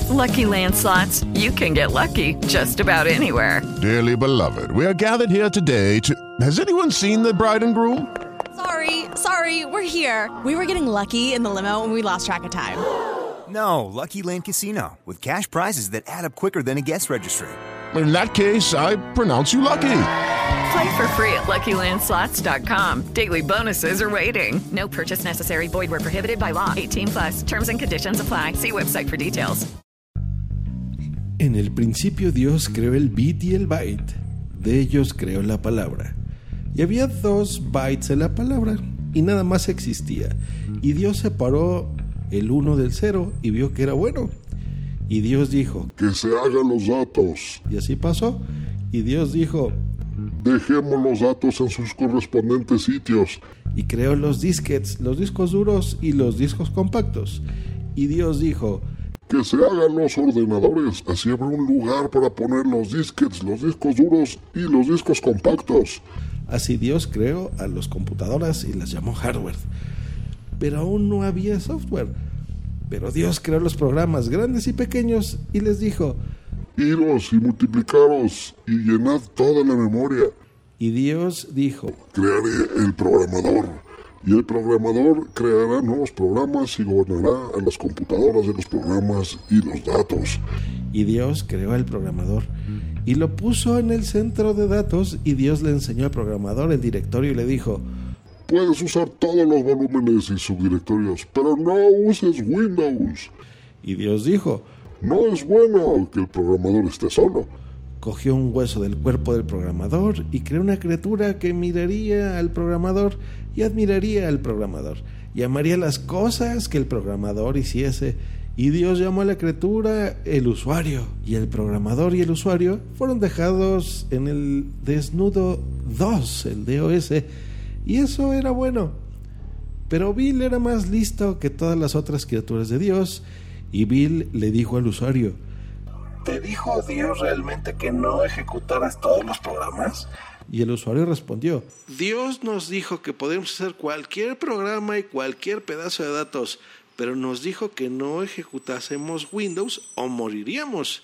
Lucky Land Slots, you can get lucky just about anywhere. Dearly beloved, we are gathered here today to... Has anyone seen the bride and groom? Sorry, we're here. We were getting lucky in the limo and we lost track of time. No, Lucky Land Casino, with cash prizes that add up quicker than a guest registry. In that case, I pronounce you lucky. Play for free at LuckyLandSlots.com. Daily bonuses are waiting. No purchase necessary. Void where prohibited by law. 18+. Terms and conditions apply. See website for details. En el principio Dios creó el bit y el byte. De ellos creó la palabra. Y había 2 bytes en la palabra y nada más existía. Y Dios separó el 1 del 0 y vio que era bueno. Y Dios dijo: que se hagan los datos. Y así pasó. Y Dios dijo: dejemos los datos en sus correspondientes sitios. Y creó los disquetes, los discos duros y los discos compactos. Y Dios dijo: que se hagan los ordenadores, así habrá un lugar para poner los disquetes, los discos duros y los discos compactos. Así Dios creó a las computadoras y las llamó hardware. Pero aún no había software. Pero Dios creó los programas grandes y pequeños y les dijo: iros y multiplicaros y llenad toda la memoria. Y Dios dijo: crearé el programador. Y el programador creará nuevos programas y gobernará a las computadoras de los programas y los datos. Y Dios creó al programador y lo puso en el centro de datos. Y Dios le enseñó al programador el directorio y le dijo: puedes usar todos los volúmenes y subdirectorios, pero no uses Windows. Y Dios dijo: no es bueno que el programador esté solo. Cogió un hueso del cuerpo del programador y creó una criatura que miraría al programador y admiraría al programador y amaría las cosas que el programador hiciese. Y Dios llamó a la criatura el usuario. Y el programador y el usuario fueron dejados en el desnudo DOS, el DOS. Y eso era bueno. Pero Bill era más listo que todas las otras criaturas de Dios. Y Bill le dijo al usuario: ¿te dijo Dios realmente que no ejecutaras todos los programas? Y el usuario respondió: Dios nos dijo que podemos hacer cualquier programa y cualquier pedazo de datos, pero nos dijo que no ejecutásemos Windows o moriríamos.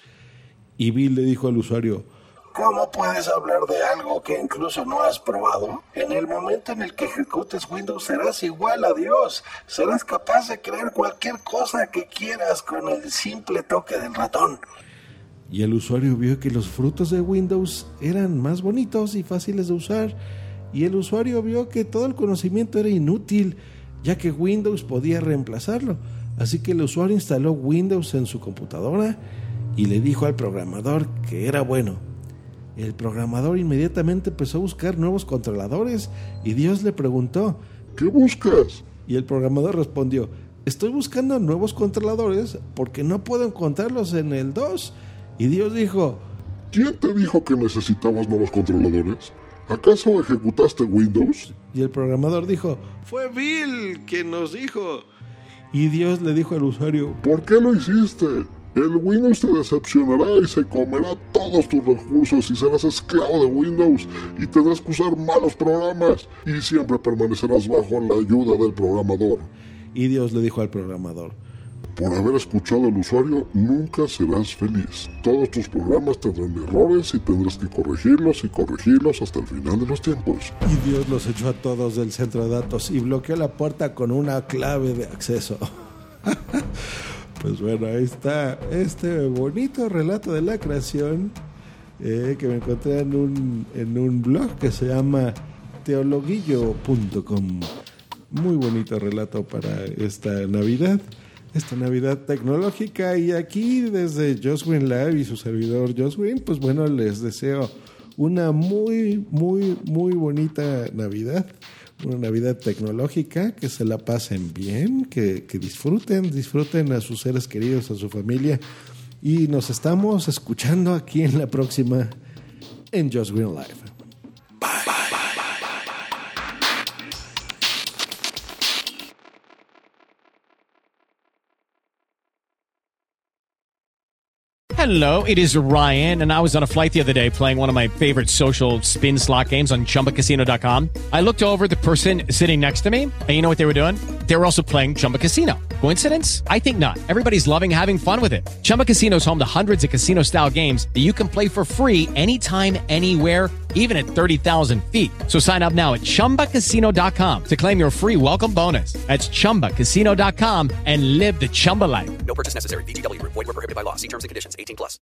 Y Bill le dijo al usuario: ¿cómo puedes hablar de algo que incluso no has probado? En el momento en el que ejecutes Windows serás igual a Dios. Serás capaz de crear cualquier cosa que quieras con el simple toque del ratón. Y el usuario vio que los frutos de Windows eran más bonitos y fáciles de usar. Y el usuario vio que todo el conocimiento era inútil, ya que Windows podía reemplazarlo. Así que el usuario instaló Windows en su computadora y le dijo al programador que era bueno. El programador inmediatamente empezó a buscar nuevos controladores y Dios le preguntó: ¿qué buscas? Y el programador respondió: estoy buscando nuevos controladores porque no puedo encontrarlos en el DOS. Y Dios dijo: ¿quién te dijo que necesitabas nuevos controladores? ¿Acaso ejecutaste Windows? Y el programador dijo: fue Bill quien nos dijo. Y Dios le dijo al usuario: ¿por qué lo hiciste? El Windows te decepcionará y se comerá todos tus recursos y serás esclavo de Windows y tendrás que usar malos programas y siempre permanecerás bajo la ayuda del programador. Y Dios le dijo al programador: por haber escuchado al usuario, nunca serás feliz. Todos tus programas tendrán errores y tendrás que corregirlos hasta el final de los tiempos. Y Dios los echó a todos del centro de datos y bloqueó la puerta con una clave de acceso. Pues bueno, ahí está este bonito relato de la creación que me encontré en un blog que se llama teologuillo.com. Muy bonito relato para esta Navidad tecnológica. Y aquí desde Josh Green Live y su servidor Josh Green, pues bueno, les deseo una muy, muy, muy bonita Navidad. Una Navidad tecnológica, que se la pasen bien, que disfruten a sus seres queridos, a su familia. Y nos estamos escuchando aquí en la próxima en Josh Green Live. Bye. Hello, it is Ryan, and I was on a flight the other day playing one of my favorite social spin slot games on ChumbaCasino.com. I looked over at the person sitting next to me, and you know what they were doing? They were also playing Chumba Casino. Coincidence? I think not. Everybody's loving having fun with it. Chumba Casino is home to hundreds of casino-style games that you can play for free anytime, anywhere, even at 30,000 feet. So sign up now at ChumbaCasino.com to claim your free welcome bonus. That's ChumbaCasino.com and live the Chumba life. No purchase necessary. VGW. Void where prohibited by law. See terms and conditions. 18+.